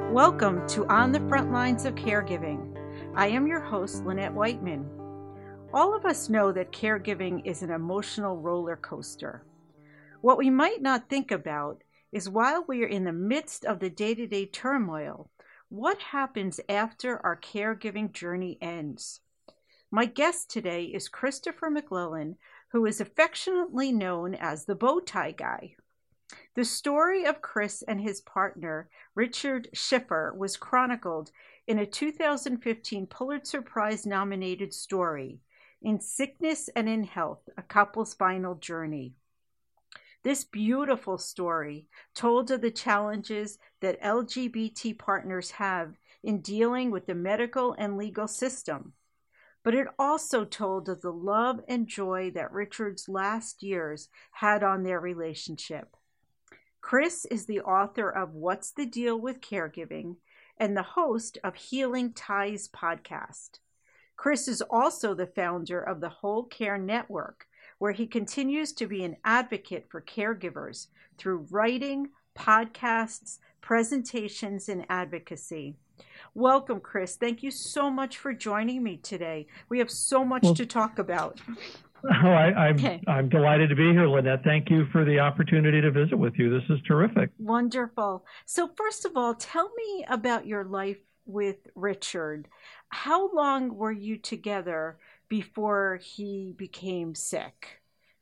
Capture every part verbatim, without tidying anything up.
Welcome to On the Front Lines of Caregiving. I am your host, Lynette Whiteman. All of us know that caregiving is an emotional roller coaster. What we might not think about is while we are in the midst of the day-to-day turmoil, what happens after our caregiving journey ends? My guest today is Christopher McClellan, who is affectionately known as the Bowtie Guy. The story of Chris and his partner, Richard Schiffer, was chronicled in a two thousand fifteen Pulitzer Prize-nominated story, In Sickness and in Health, A Couple's Final Journey. This beautiful story told of the challenges that L G B T partners have in dealing with the medical and legal system, but it also told of the love and joy that Richard's last years had on their relationship. Chris is the author of What's the Deal with Caregiving and the host of Healing Ties podcast. Chris is also the founder of the Whole Care Network, where he continues to be an advocate for caregivers through writing, podcasts, presentations, and advocacy. Welcome, Chris. Thank you so much for joining me today. We have so much well, to talk about. Oh, I, I'm, okay. I'm delighted to be here, Lynette. Thank you for the opportunity to visit with you. This is terrific. Wonderful. So first of all, tell me about your life with Richard. How long were you together before he became sick?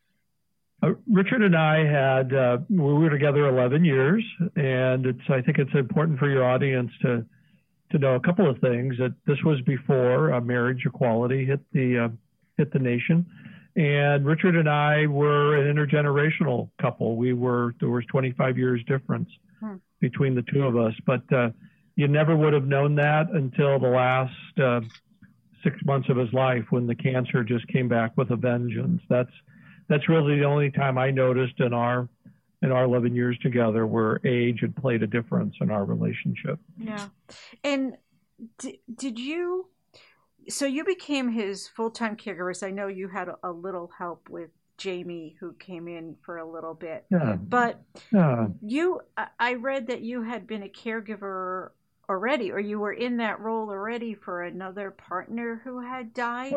Uh, Richard and I had, uh, we were together eleven years, and it's, I think it's important for your audience to, to know a couple of things. That this was before uh, marriage equality hit the, uh, hit the nation. And Richard and I were an intergenerational couple. We were, there was twenty-five years difference hmm. between the two of us, but uh, you never would have known that until the last uh, six months of his life when the cancer just came back with a vengeance. That's, that's really the only time I noticed in our, in our eleven years together where age had played a difference in our relationship. Yeah. And d- did you, So you became his full-time caregivers. I know you had a, a little help with Jamie, who came in for a little bit. Yeah. But yeah. you, I read that you had been a caregiver already, or you were in that role already for another partner who had died.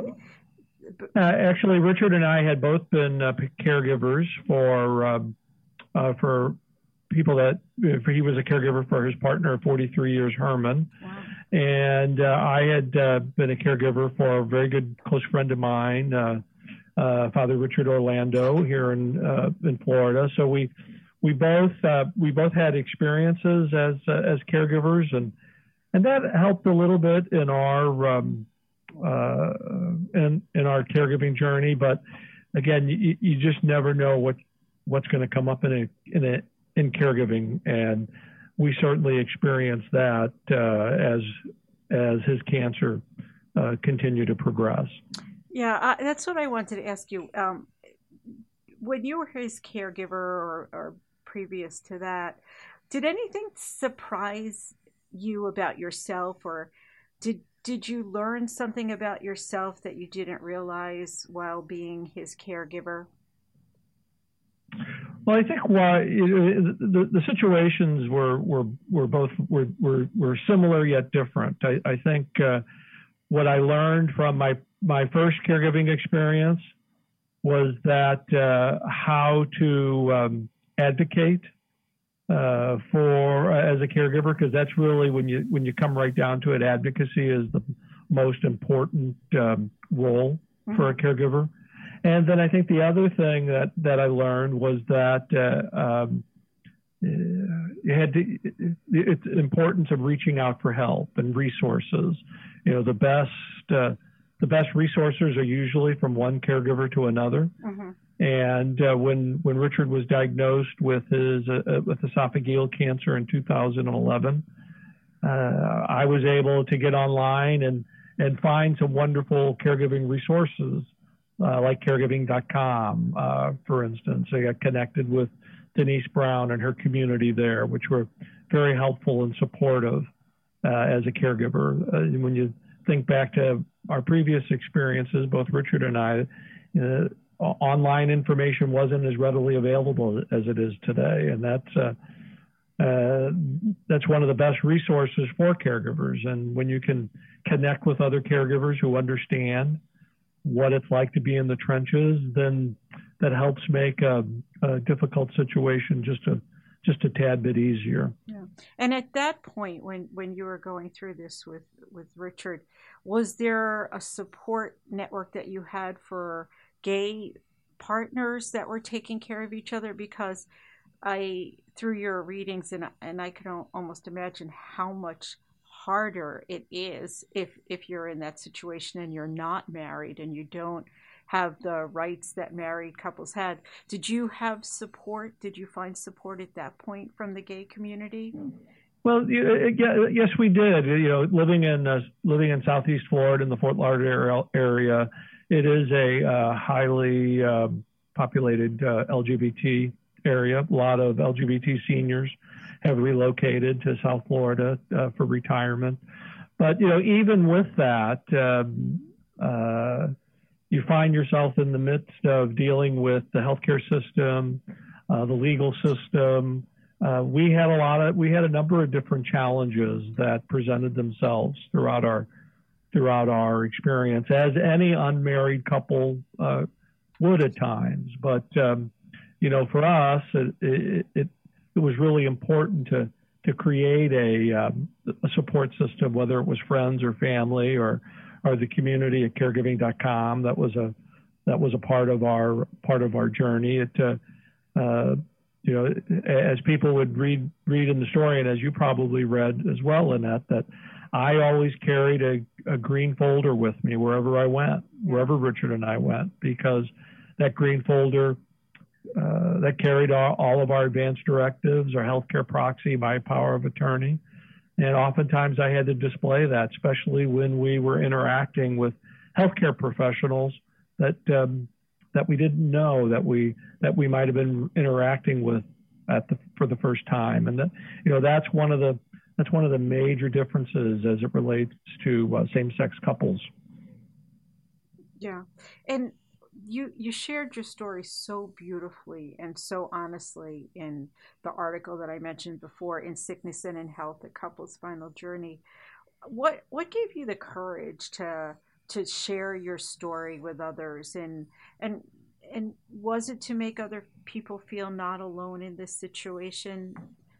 Uh, actually, Richard and I had both been uh, caregivers for um, uh, for people that for he was a caregiver for his partner of forty-three years, Herman. Wow. And uh, I had uh, been a caregiver for a very good close friend of mine, uh, uh, Father Richard Orlando, here in uh, in Florida. So we we both uh, we both had experiences as uh, as caregivers, and and that helped a little bit in our um, uh, in in our caregiving journey. But again, you, you just never know what what's going to come up in a in a in caregiving, and we certainly experienced that uh, as as his cancer uh, continued to progress. Yeah, uh, that's what I wanted to ask you. Um, when you were his caregiver, or, or previous to that, did anything surprise you about yourself, or did did you learn something about yourself that you didn't realize while being his caregiver? Well, I think why the, the situations were were were both were were, were similar yet different. I, I think uh, what I learned from my my first caregiving experience was that uh, how to um, advocate uh, for uh, as a caregiver, because that's really when you when you come right down to it, advocacy is the most important um, role mm-hmm. for a caregiver. And then I think the other thing that, that I learned was that uh, um, you had to, it's the importance of reaching out for help and resources. You know, the best uh, the best resources are usually from one caregiver to another. Mm-hmm. And uh, when when Richard was diagnosed with his uh, with esophageal cancer in two thousand eleven, uh, I was able to get online and and find some wonderful caregiving resources. Uh, like caregiving dot com, uh, for instance. I got connected with Denise Brown and her community there, which were very helpful and supportive uh, as a caregiver. Uh, when you think back to our previous experiences, both Richard and I, you know, online information wasn't as readily available as it is today. And that's uh, uh, uh, that's one of the best resources for caregivers. And when you can connect with other caregivers who understand what it's like to be in the trenches, then that helps make a, a difficult situation just a just a tad bit easier. Yeah. And at that point, when, when you were going through this with, with Richard, was there a support network that you had for gay partners that were taking care of each other? Because I, through your readings, and and I can almost imagine how much harder it is if if you're in that situation and you're not married and you don't have the rights that married couples had. Did you have support? Did you find support at that point from the gay community? Well, yes, we did. You know, living in uh, living in Southeast Florida in the Fort Lauderdale area, it is a uh, highly uh, populated uh, L G B T area. A lot of L G B T seniors have relocated to South Florida uh, for retirement. But, you know, even with that, um, uh, you find yourself in the midst of dealing with the healthcare system, uh, the legal system. Uh, we had a lot of, we had a number of different challenges that presented themselves throughout our, throughout our experience, as any unmarried couple uh, would at times. But, um, you know, for us, it, it, it, it was really important to, to create a, um, a support system, whether it was friends or family or, or the community at caregiving dot com. That was a, that was a part of our, part of our journey. It, uh, uh, you know, as people would read, read in the story, and as you probably read as well, Lynette, that I always carried a, a green folder with me wherever I went, wherever Richard and I went, because that green folder, uh, that carried all, all of our advance directives, our healthcare proxy, my power of attorney. And oftentimes I had to display that, especially when we were interacting with healthcare professionals that, um, that we didn't know that we, that we might've been interacting with at the, for the first time. And that, you know, that's one of the, that's one of the major differences as it relates to uh, same-sex couples. Yeah. And you, you shared your story so beautifully and so honestly in the article that I mentioned before, In Sickness and in Health, A Couple's Final Journey. What, what gave you the courage to, to share your story with others? And, and, and was it to make other people feel not alone in this situation?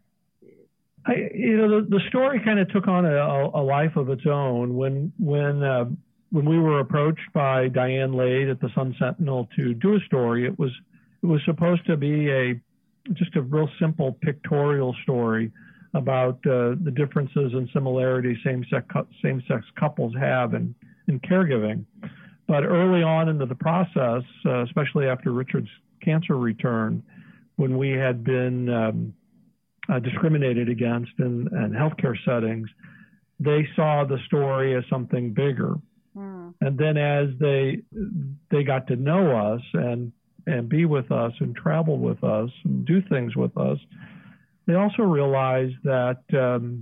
I, you know, the, the story kind of took on a, a life of its own when, when, uh, when we were approached by Diane Lade at the Sun Sentinel to do a story. It was, it was supposed to be a, just a real simple pictorial story about uh, the differences and similarities same-sex, same-sex couples have in, in caregiving. But early on into the process, uh, especially after Richard's cancer return, when we had been um, uh, discriminated against in, in healthcare settings, they saw the story as something bigger. Mm. And then as they they got to know us and and be with us and travel with us and do things with us, they also realized that um,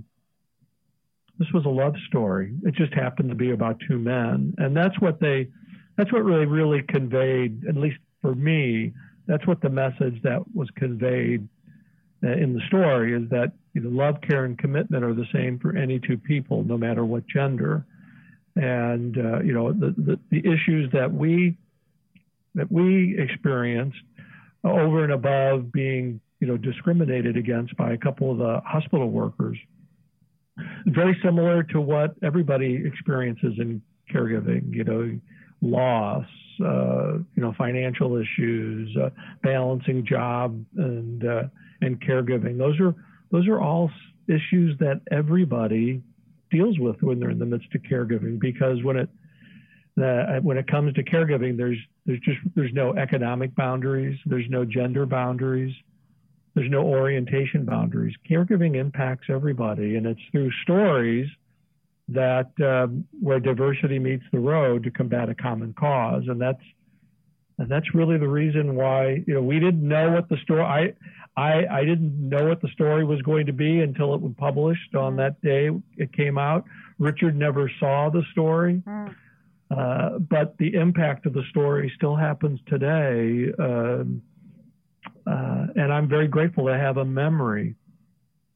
this was a love story. It just happened to be about two men, and that's what they that's what really really conveyed. At least for me, that's what the message that was conveyed in the story is that, you know, love, care, and commitment are the same for any two people, no matter what gender. And, uh, you know, the, the, the issues that we, that we experienced over and above being, you know, discriminated against by a couple of the hospital workers, very similar to what everybody experiences in caregiving, you know, loss, uh, you know, financial issues, uh, balancing job and, uh, and caregiving. Those are, those are all issues that everybody deals with when they're in the midst of caregiving, because when it uh, when it comes to caregiving, there's there's just there's no economic boundaries, there's no gender boundaries, there's no orientation boundaries. Caregiving impacts everybody, and it's through stories that um, where diversity meets the road to combat a common cause, and that's and that's really the reason why, you know, we didn't know what the story I. I, I didn't know what the story was going to be until it was published on that day it came out. Richard never saw the story, mm. uh, but the impact of the story still happens today. Uh, uh, and I'm very grateful to have a memory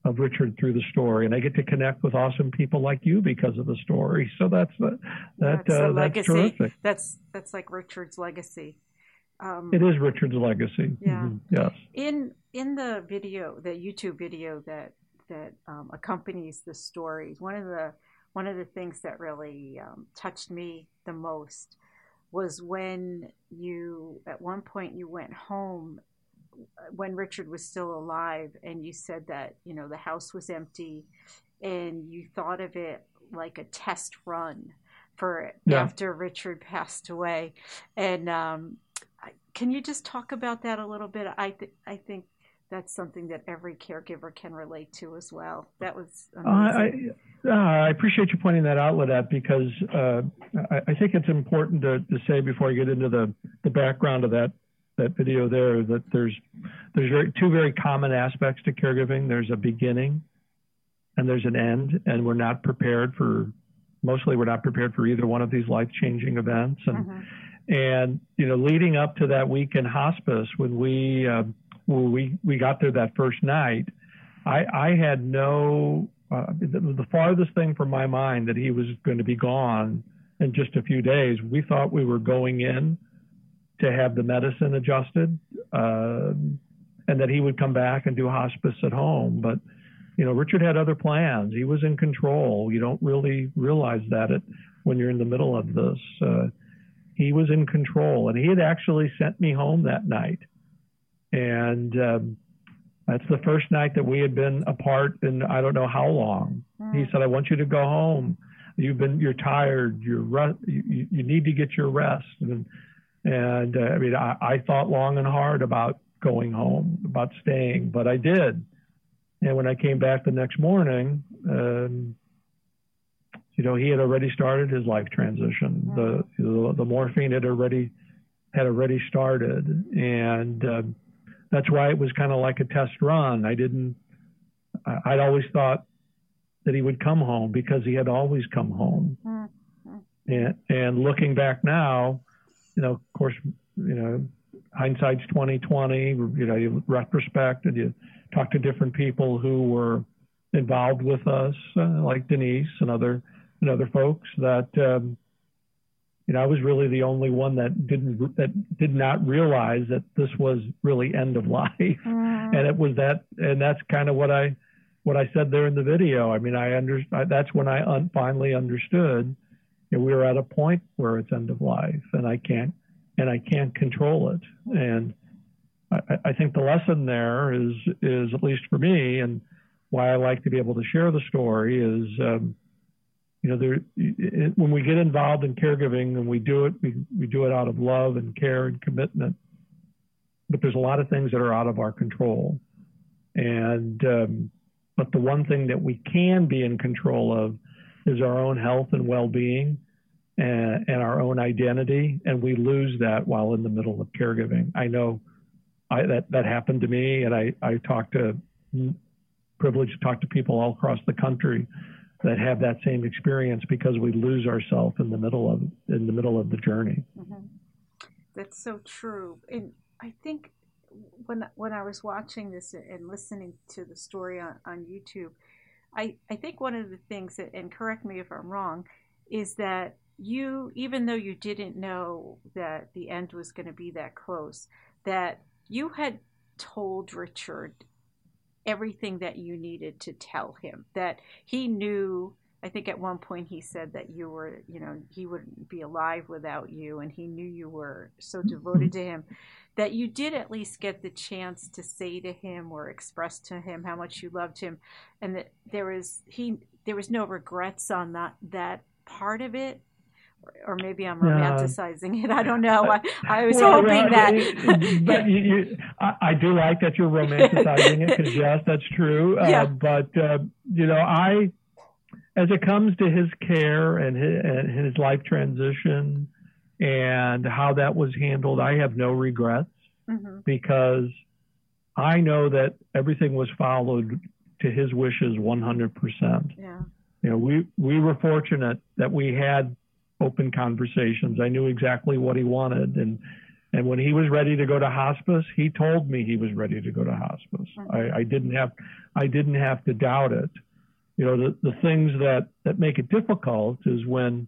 of Richard through the story, and I get to connect with awesome people like you because of the story. So that's the, that that's, uh, that's terrific. That's that's like Richard's legacy. Um, it is Richard's legacy. Yeah. Mm-hmm. Yes. In in the video, the YouTube video that that um, accompanies the story, one of the one of the things that really um, touched me the most was when you, at one point, you went home when Richard was still alive, and you said that, you know, the house was empty, and you thought of it like a test run for yeah. after Richard passed away. And um, can you just talk about that a little bit? I th- I think that's something that every caregiver can relate to as well. That was amazing. Uh, I, uh, I appreciate you pointing that out, Lynette, because uh, I, I think it's important to, to say before I get into the, the background of that that video there that there's there's very, two very common aspects to caregiving. There's a beginning and there's an end, and we're not prepared for, mostly we're not prepared for either one of these life-changing events. And, mm-hmm. and you know, leading up to that week in hospice, when we, uh, when we, we got there that first night, I, I had no, uh, the, the farthest thing from my mind that he was going to be gone in just a few days. We thought we were going in to have the medicine adjusted, uh, and that he would come back and do hospice at home. But, you know, Richard had other plans. He was in control. You don't really realize that it, when you're in the middle of this. Uh, he was in control, and he had actually sent me home that night. And um, that's the first night that we had been apart in I don't know how long. Mm. He said, I want you to go home. You've been, you're tired. You're re- you, you need to get your rest. And, And uh, I mean, I, I thought long and hard about going home, about staying, but I did. And when I came back the next morning, um, you know, he had already started his life transition. Mm-hmm. The, the the morphine had already had already started, and uh, that's why it was kind of like a test run. I didn't. I, I'd always thought that he would come home because he had always come home. Mm-hmm. And and looking back now, you know, of course, you know, hindsight's twenty twenty. You know, you retrospect and you talk to different people who were involved with us, uh, like Denise and other and other folks. That um, you know, I was really the only one that didn't that did not realize that this was really end of life, mm. and it was that, and that's kind of what I what I said there in the video. I mean, I under that's when I un- finally understood. And we were at a point where it's end of life, and I can't, and I can't control it. And I, I think the lesson there is, is at least for me, and why I like to be able to share the story is, um, you know, there, it, when we get involved in caregiving and we do it, we, we do it out of love and care and commitment. But there's a lot of things that are out of our control, and um, but the one thing that we can be in control of is our own health and well-being and, and our own identity, and we lose that while in the middle of caregiving. I know I, that that happened to me, and I I talked to privileged to talk to people all across the country that have that same experience because we lose ourselves in the middle of in the middle of the journey. Mm-hmm. That's so true, and I think when when I was watching this and listening to the story on, on YouTube. I, I think one of the things that, and correct me if I'm wrong, is that you, even though you didn't know that the end was going to be that close, that you had told Richard everything that you needed to tell him, that he knew. I think at one point he said that you were, you know, he wouldn't be alive without you, and he knew you were so devoted to him, that you did at least get the chance to say to him or express to him how much you loved him, and that there was he there was no regrets on that that part of it. Or maybe I'm romanticizing it. I don't know. I, I was well, hoping that. But you, you, I, I do like that you're romanticizing it, because yes, that's true. Yeah. Uh, but uh, you know, I. As it comes to his care and his, and his life transition and how that was handled, I have no regrets, mm-hmm. because I know that everything was followed to his wishes one hundred percent. Yeah. You know, we, we were fortunate that we had open conversations. I knew exactly what he wanted, and And when he was ready to go to hospice, he told me he was ready to go to hospice. Mm-hmm. I, I didn't have, I didn't have to doubt it. You know, the, the things that, that make it difficult is when,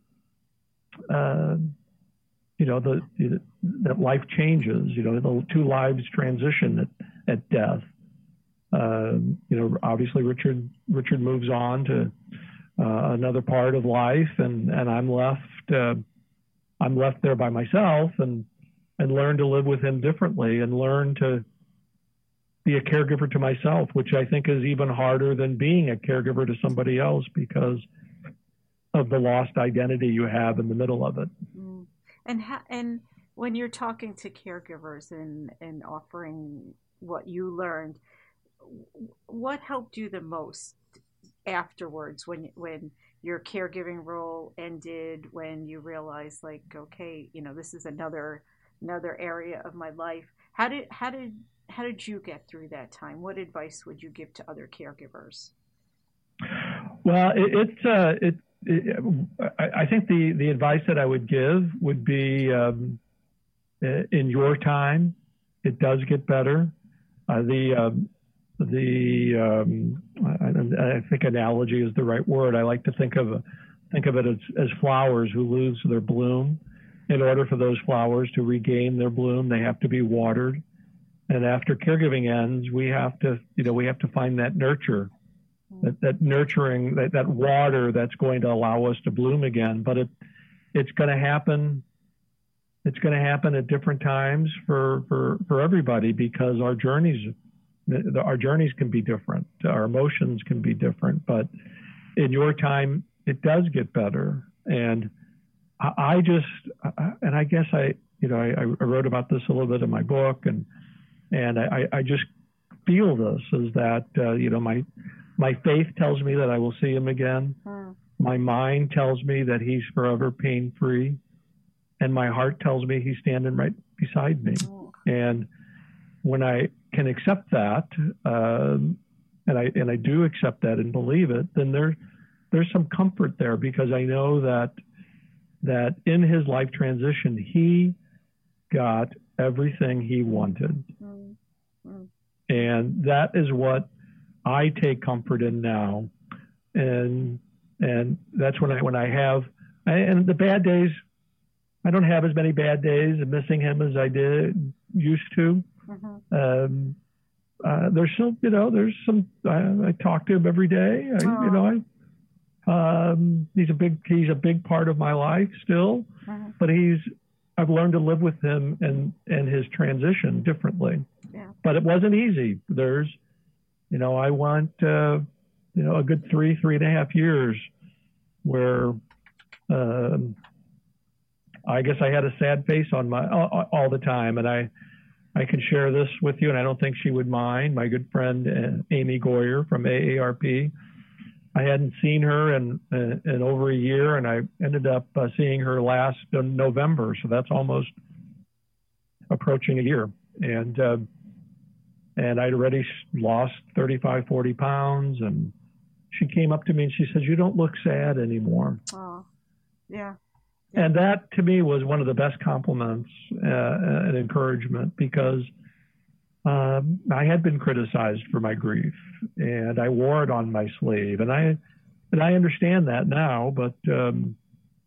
uh, you know, the, the that life changes. You know, the two lives transition at, at death. Uh, you know, obviously Richard Richard moves on to uh, another part of life, and and I'm left uh, I'm left there by myself, and and learn to live with him differently, and learn to be a caregiver to myself, which I think is even harder than being a caregiver to somebody else because of the lost identity you have in the middle of it. Mm. And ha- and when you're talking to caregivers and, and offering what you learned, what helped you the most afterwards when when your caregiving role ended, when you realized, like, okay, you know, this is another another area of my life? How did how did how did you get through that time? What advice would you give to other caregivers? Well, it, it's uh, it, it. I think the the advice that I would give would be, um, in your time, it does get better. Uh, the um, the um, I, I think analogy is the right word. I like to think of think of it as, as flowers who lose their bloom. In order for those flowers to regain their bloom, they have to be watered. And after caregiving ends, we have to, you know, we have to find that nurture, that, that nurturing, that, that water that's going to allow us to bloom again. But it, it's going to happen. It's going to happen at different times for, for, for everybody, because our journeys, our journeys can be different. Our emotions can be different. But in your time, it does get better. And I, I just, and I guess I, you know, I, I wrote about this a little bit in my book, and and I, I just feel this is that, uh, you know, my my faith tells me that I will see him again. Mm. My mind tells me that he's forever pain-free. And my heart tells me he's standing right beside me. Mm. And when I can accept that, um, and I and I do accept that and believe it, then there there's some comfort there, because I know that that in his life transition, he got everything he wanted. Mm. Mm. And that is what I take comfort in now. And and that's when I when I have, and the bad days, I don't have as many bad days of missing him as I did used to. Mm-hmm. Um, uh, there's still, you know, there's some, I, I talk to him every day. I, you know, I, Um, he's a big, he's a big part of my life still, uh-huh. but he's, I've learned to live with him and, and his transition differently, yeah. But it wasn't easy. There's, you know, I want, uh, you know, a good three, three and a half years where, um, I guess I had a sad face on my, all, all the time. And I, I can share this with you, and I don't think she would mind. My good friend, uh, Amy Goyer from A A R P, I hadn't seen her in, in, in over a year, and I ended up uh, seeing her last in November. So that's almost approaching a year. And, uh, and I'd already lost thirty-five, forty pounds. And she came up to me and she says, "You don't look sad anymore." Oh, yeah. And that to me was one of the best compliments uh, and encouragement, because Um, I had been criticized for my grief, and I wore it on my sleeve, and I, and I understand that now. But um,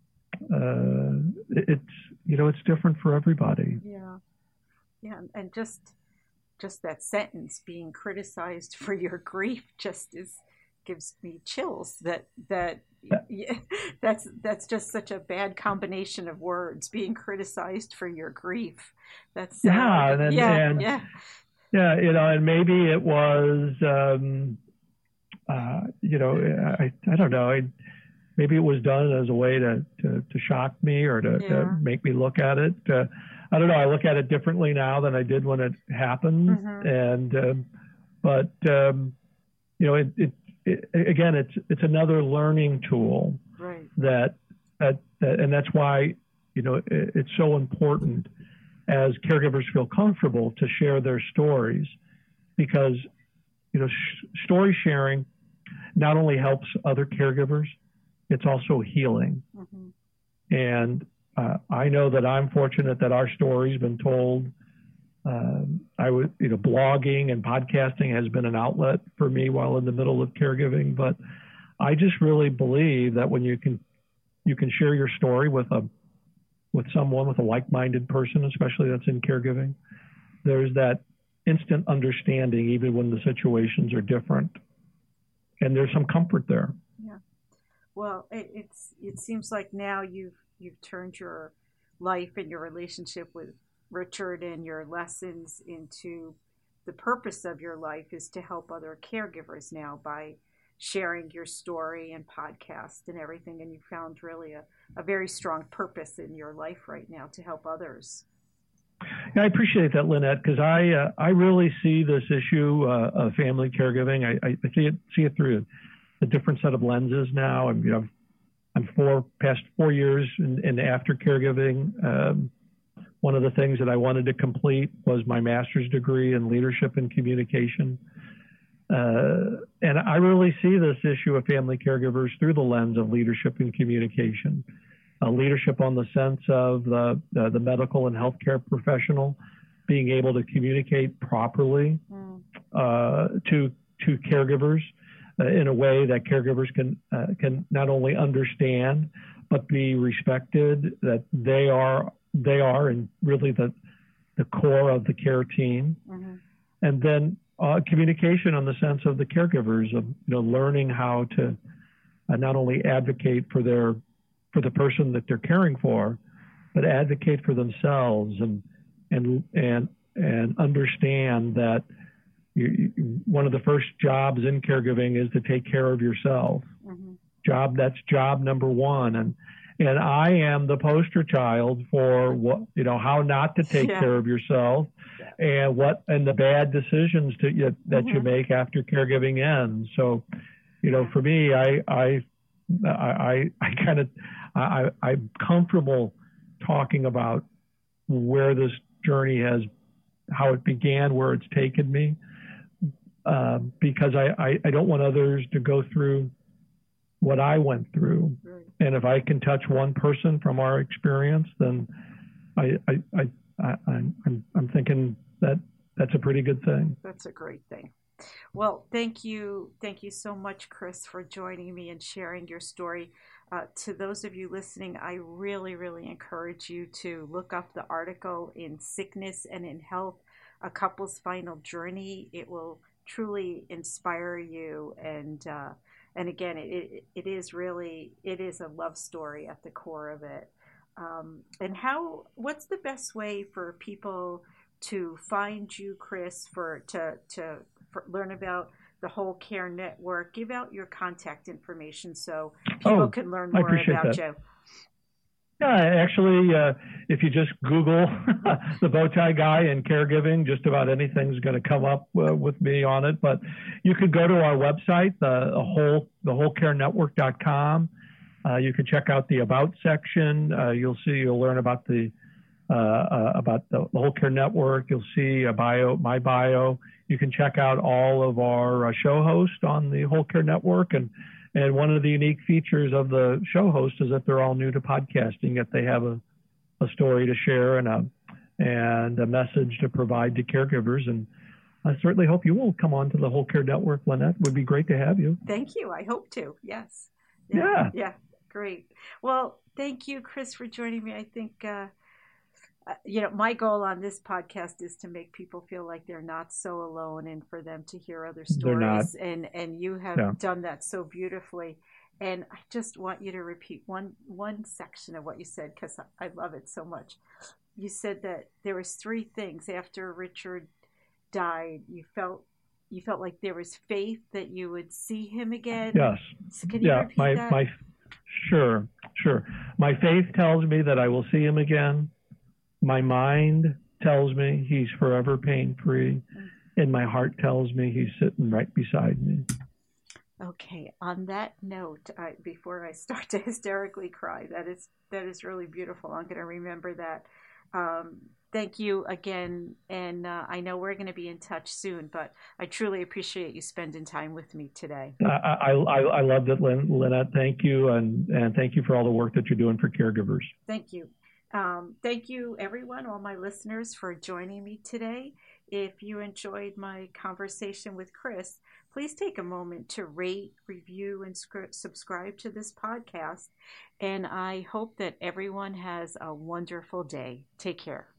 uh, it's, you know, it's different for everybody. Yeah, yeah, and just, just that sentence, being criticized for your grief, just is gives me chills. That that yeah, that's that's just such a bad combination of words. Being criticized for your grief. That's uh, yeah, and, yeah, and, yeah. Yeah, you know, and maybe it was, um, uh, you know, I, I don't know, I, maybe it was done as a way to, to, to shock me or to, yeah. to make me look at it. Uh, I don't know, I look at it differently now than I did when it happened. Mm-hmm. And, um, but, um, you know, it, it, it, again, it's, it's another learning tool. Right. that, that, that, and that's why, you know, it, it's so important as caregivers feel comfortable to share their stories, because, you know, sh- story sharing not only helps other caregivers, it's also healing. Mm-hmm. And uh, I know that I'm fortunate that our story's been told. Um, I would, you know, blogging and podcasting has been an outlet for me while in the middle of caregiving. But I just really believe that when you can, you can share your story with a, with someone, with a like-minded person, especially that's in caregiving, there's that instant understanding, even when the situations are different, and there's some comfort there. Yeah. Well, it, it's it seems like now you've you've turned your life and your relationship with Richard and your lessons into the purpose of your life is to help other caregivers now by sharing your story and podcast and everything. And you found really a, a very strong purpose in your life right now to help others. Yeah, I appreciate that, Lynette, because I uh, I really see this issue uh, of family caregiving. I, I see it see it through a different set of lenses now. I'm you know I'm four past four years in, in after caregiving. Um, one of the things that I wanted to complete was my master's degree in leadership and communication, uh, and I really see this issue of family caregivers through the lens of leadership and communication. Uh, leadership on the sense of the, the, the medical and healthcare professional being able to communicate properly mm. uh, to to caregivers uh, in a way that caregivers can uh, can not only understand but be respected, that they are they are and really the the core of the care team, mm-hmm. and then uh, communication on the sense of the caregivers of you know learning how to uh, not only advocate for their for the person that they're caring for, but advocate for themselves and and and and understand that you, you, one of the first jobs in caregiving is to take care of yourself. Mm-hmm. Job that's job number one, and and I am the poster child for what you know how not to take yeah. care of yourself, and what and the bad decisions to you, that mm-hmm. you make after caregiving ends. So, you know, for me, I I I I kind of I, I'm comfortable talking about where this journey has, how it began, where it's taken me, uh, because I, I, I don't want others to go through what I went through. Right. And if I can touch one person from our experience, then I, I, I, I, I'm, I'm thinking that that's a pretty good thing. That's a great thing. Well, thank you. Thank you so much, Chris, for joining me and sharing your story. Uh, to those of you listening, I really, really encourage you to look up the article in Sickness and in Health, A Couple's Final Journey. It will truly inspire you. And uh, and again, it, it is really, it is a love story at the core of it. Um, and how, what's the best way for people to find you, Chris, for to to for, learn about the Whole Care Network? Give out your contact information so people oh, can learn more about that. you. Yeah, actually, uh, if you just Google the Bowtie Guy and caregiving, just about anything's going to come up uh, with me on it. But you could go to our website, the, the whole the whole care network dot com. Uh, you can check out the About section. Uh, you'll see, you'll learn about the uh, uh, about the, the Whole Care Network. You'll see a bio, my bio. You can check out all of our uh, show hosts on the Whole Care Network. And, and one of the unique features of the show hosts is that they're all new to podcasting, yet they have a, a story to share and a, and a message to provide to caregivers. And I certainly hope you will come on to the Whole Care Network, Lynette. It would be great to have you. Thank you. I hope to. Yes. Yeah. Yeah. yeah. Great. Well, thank you, Chris, for joining me. I think, uh, Uh, you know, my goal on this podcast is to make people feel like they're not so alone and for them to hear other stories. And, and you have yeah. done that so beautifully. And I just want you to repeat one, one section of what you said, because I love it so much. You said that there was three things after Richard died. You felt, you felt like there was faith that you would see him again. Yes. So can you yeah, repeat my, that? My, sure, sure. My faith tells me that I will see him again. My mind tells me he's forever pain-free, and my heart tells me he's sitting right beside me. Okay. On that note, I, before I start to hysterically cry, that is that is really beautiful. I'm going to remember that. Um, thank you again, and uh, I know we're going to be in touch soon, but I truly appreciate you spending time with me today. I I, I loved it, Lynn, Lynette. Thank you, and, and thank you for all the work that you're doing for caregivers. Thank you. Um, thank you, everyone, all my listeners, for joining me today. If you enjoyed my conversation with Chris, please take a moment to rate, review, and sc- subscribe to this podcast. And I hope that everyone has a wonderful day. Take care.